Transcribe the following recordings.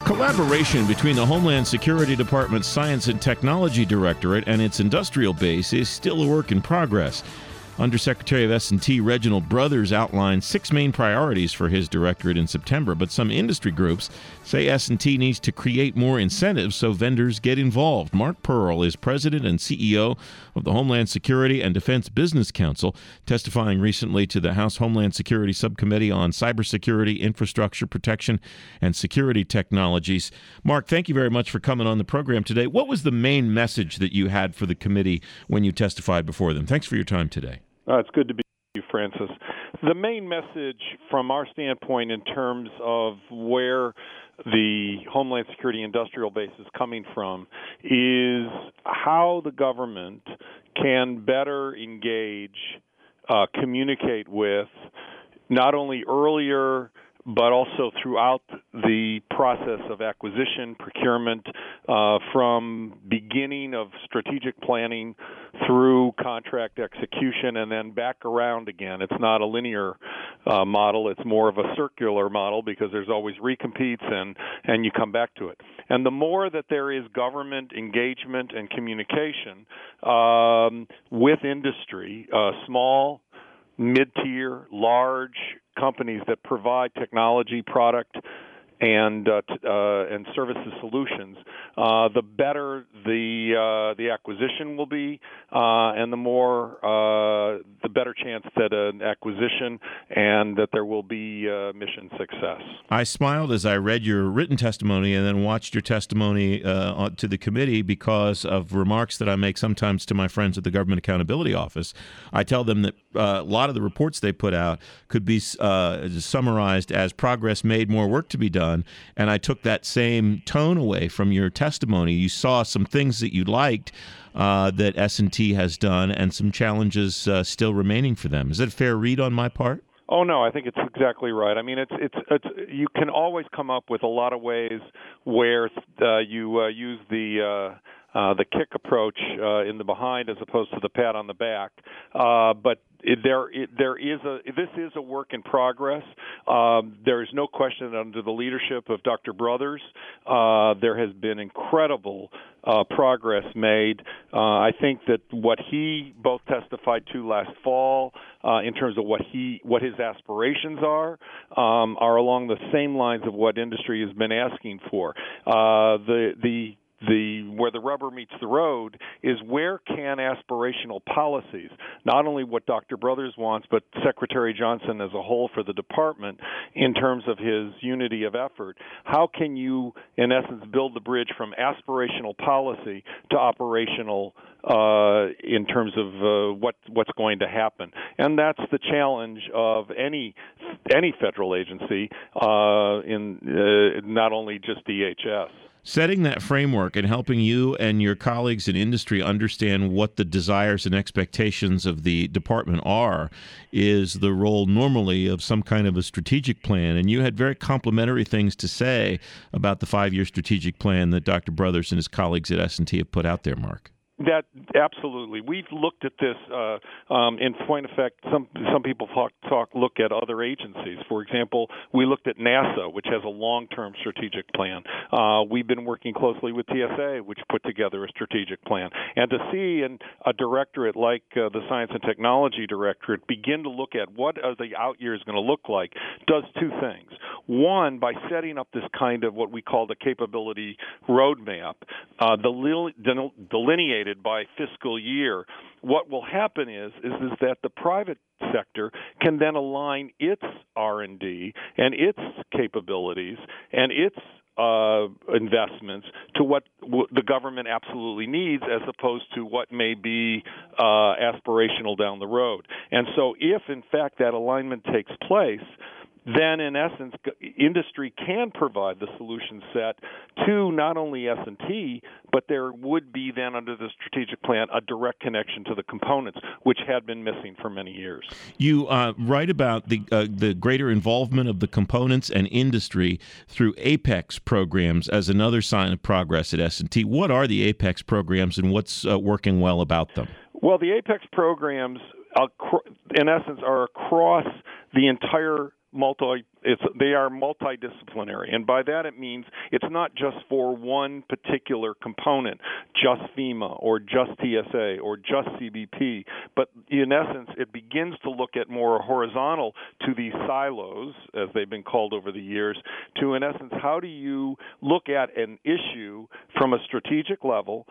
Collaboration between the Homeland Security Department's Science and Technology Directorate and its industrial base is still a work in progress. Undersecretary of S&T Reginald Brothers outlined 6 main priorities for his directorate in September, but some industry groups say S&T needs to create more incentives so vendors get involved. Mark Pearl is president and CEO of the Homeland Security and Defense Business Council, testifying recently to the House Homeland Security Subcommittee on Cybersecurity, Infrastructure Protection, and Security Technologies. Mark, thank you very much for coming on the program today. What was the main message that you had for the committee when you testified before them? Thanks for your time today. It's good to be with you, Francis. The main message from our standpoint in terms of where the Homeland Security industrial base is coming from is how the government can better engage, communicate with, not only earlier but also throughout the process of acquisition, procurement, from beginning of strategic planning through contract execution and then back around again. It's not a linear model. It's more of a circular model because there's always recompetes and you come back to it. And the more that there is government engagement and communication with industry, small, mid-tier, large companies that provide technology, product, and services solutions, the better the acquisition will be, and the better chance that an acquisition and that there will be mission success. I smiled as I read your written testimony and then watched your testimony to the committee because of remarks that I make sometimes to my friends at the Government Accountability Office. I tell them that a lot of the reports they put out could be summarized as progress made, more work to be done. And I took that same tone away from your testimony. You saw some things that you liked that S&T has done and some challenges still remaining for them. Is that a fair read on my part? Oh, no, I think it's exactly right. I mean, it's you can always come up with a lot of ways where you use the kick approach in the behind as opposed to the pat on the back. But this is a work in progress. There is no question that under the leadership of Dr. Brothers, there has been incredible progress made. I think that what he both testified to last fall in terms of what his aspirations are along the same lines of what industry has been asking for. Where the rubber meets the road is where can aspirational policies, not only what Dr. Brothers wants, but Secretary Johnson as a whole for the department in terms of his unity of effort, how can you, in essence, build the bridge from aspirational policy to operational in terms of what's going to happen? And that's the challenge of any federal agency, not only just DHS. Setting that framework and helping you and your colleagues in industry understand what the desires and expectations of the department are is the role normally of some kind of a strategic plan. And you had very complimentary things to say about the 5-year strategic plan that Dr. Brothers and his colleagues at S&T have put out there, Mark. That absolutely. We've looked at this. In point of fact, some people look at other agencies. For example, we looked at NASA, which has a long-term strategic plan. We've been working closely with TSA, which put together a strategic plan. And to see a directorate like the Science and Technology Directorate begin to look at what are the out years going to look like does 2 things. One, by setting up this kind of what we call the capability roadmap, delineated by fiscal year, what will happen is that the private sector can then align its R&D and its capabilities and its investments to what the government absolutely needs as opposed to what may be aspirational down the road. And so if, in fact, that alignment takes place, then, in essence, industry can provide the solution set to not only S&T, but there would be then under the strategic plan a direct connection to the components, which had been missing for many years. You write about the greater involvement of the components and industry through APEX programs as another sign of progress at S&T. What are the APEX programs and what's working well about them? Well, the APEX programs, in essence, are across the entire they are multidisciplinary, and by that it means it's not just for one particular component, just FEMA or just TSA or just CBP, but in essence it begins to look at more horizontal to these silos, as they've been called over the years, to in essence how do you look at an issue from a strategic level,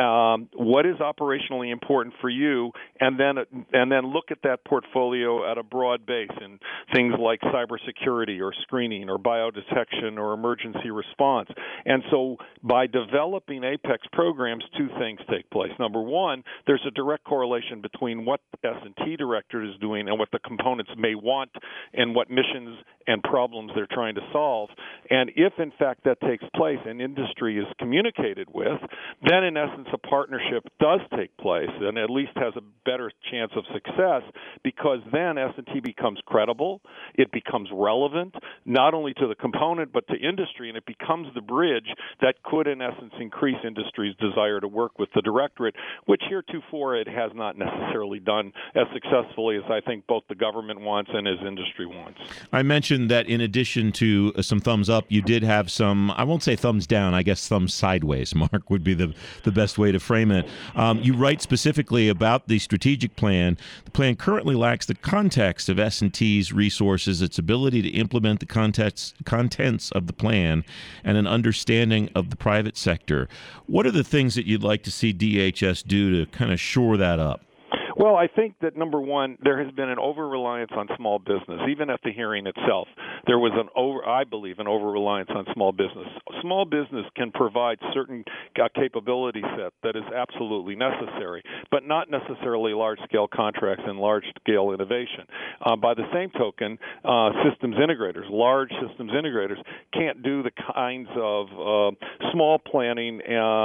what is operationally important for you, and then look at that portfolio at a broad base in things like cybersecurity or screening or biodetection or emergency response. And so by developing APEX programs, two things take place. Number one, there's a direct correlation between what the S&T director is doing and what the components may want and what missions and problems they're trying to solve. And if, in fact, that takes place and industry is communicated with, then, in essence, a partnership does take place and at least has a better chance of success, because then S&T becomes credible, it becomes relevant, not only to the component but to industry, and it becomes the bridge that could, in essence, increase industry's desire to work with the Directorate, which heretofore it has not necessarily done as successfully as I think both the government wants and as industry wants. I mentioned that in addition to some thumbs up, you did have some, I won't say thumbs down, I guess thumbs sideways, Mark, would be the best way to frame it. You write specifically about the strategic plan. The plan currently lacks the context of S&T's resources, its ability to implement the contents of the plan, and an understanding of the private sector. What are the things that you'd like to see DHS do to kind of shore that up? Well, I think that, number one, there has been an over-reliance on small business. Even at the hearing itself, there was an over-reliance on small business. Small business can provide certain capability set that is absolutely necessary, but not necessarily large-scale contracts and large-scale innovation. By the same token, systems integrators, large systems integrators, can't do the kinds of small planning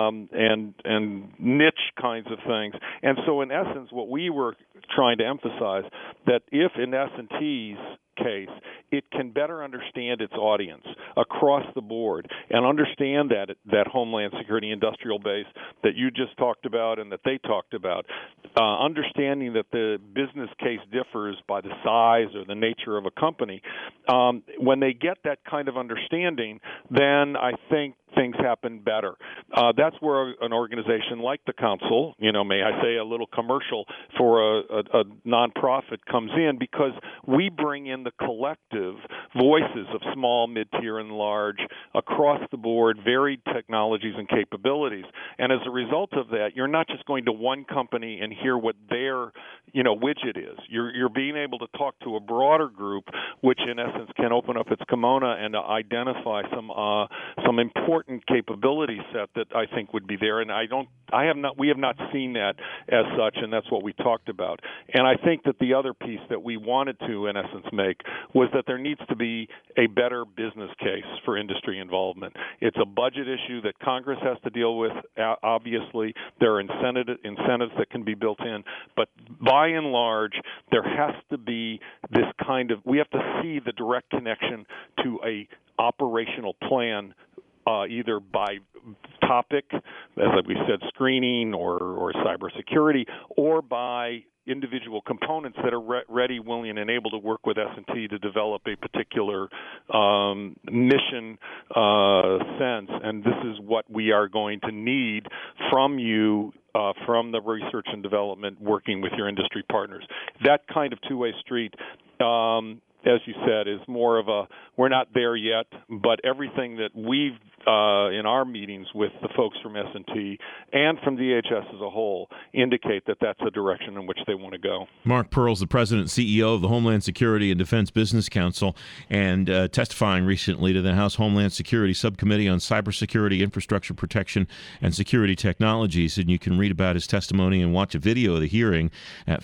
and niche kinds of things. And so, in essence, what we were trying to emphasize that if in S&T's case, it can better understand its audience across the board and understand that Homeland Security industrial base that you just talked about and that they talked about, understanding that the business case differs by the size or the nature of a company. When they get that kind of understanding, then I think things happen better. That's where an organization like the Council, may I say a little commercial for a nonprofit comes in, because we bring in the collective voices of small, mid-tier, and large across the board, varied technologies and capabilities. And as a result of that, you're not just going to one company and hear what their widget is. You're being able to talk to a broader group, which in essence can open up its kimono and identify some important capability set that I think would be there. And we have not seen that as such, and that's what we talked about. And I think that the other piece that we wanted to, in essence, make was that there needs to be a better business case for industry involvement. It's a budget issue that Congress has to deal with. Obviously, there are incentives that can be built in, but by and large, there has to be this we have to see the direct connection to a operational plan, either by topic, as we said, screening or cybersecurity, or by individual components that are ready, willing, and able to work with S&T to develop a particular mission sense. And this is what we are going to need from you, from the research and development, working with your industry partners. That kind of two-way street, as you said, is more of we're not there yet, but everything that we've in our meetings with the folks from S&T and from DHS as a whole indicate that that's the direction in which they want to go. Mark Pearl's the president and CEO of the Homeland Security and Defense Business Council, and testifying recently to the House Homeland Security Subcommittee on Cybersecurity, Infrastructure Protection, and Security Technologies. And you can read about his testimony and watch a video of the hearing at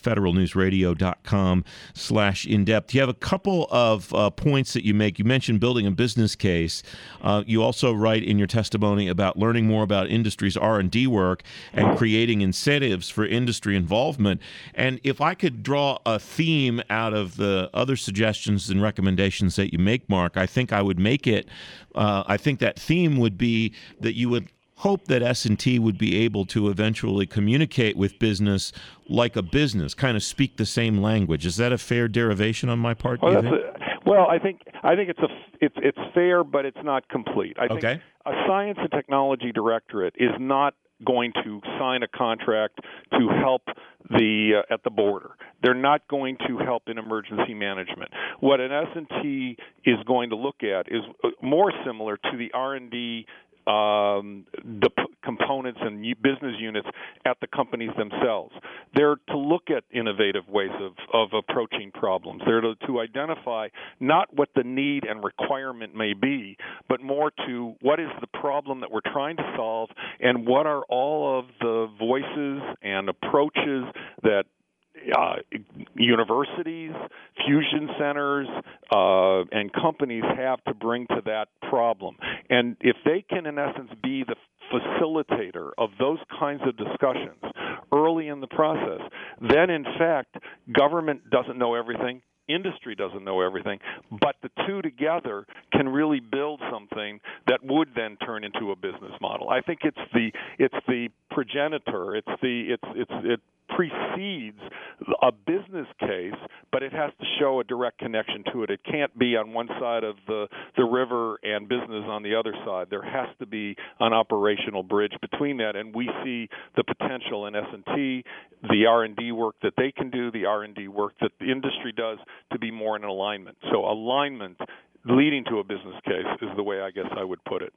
federalnewsradio.com/in-depth. You have a couple of points that you make. You mentioned building a business case. You also write in your testimony about learning more about industry's R&D work and creating incentives for industry involvement. And if I could draw a theme out of the other suggestions and recommendations that you make, Mark, I think I would make it, I think that theme would be that you would hope that S&T would be able to eventually communicate with business like a business, kind of speak the same language. Is that a fair derivation on my part? Well, I think it's fair, but it's not complete. I think Okay. a science and technology directorate is not going to sign a contract to help at the border. They're not going to help in emergency management. What an S&T is going to look at is more similar to the R&D the components and business units at the companies themselves. They're to look at innovative ways of approaching problems. They're to identify not what the need and requirement may be, but more to what is the problem that we're trying to solve and what are all of the voices and approaches that universities, fusion centers, and companies have to bring to that problem. And if they can, in essence, be the facilitator of those kinds of discussions early in the process, then, in fact, government doesn't know everything. Industry doesn't know everything, but the two together can really build something that would then turn into a business model. I think it's the progenitor. It precedes a business case, but it has to show a direct connection to it. It can't be on one side of the river and business on the other side. There has to be an operational bridge between that, and we see the potential in S&T, the R&D work that they can do, the R&D work that the industry does, to be more in alignment. So alignment leading to a business case is the way I guess I would put it.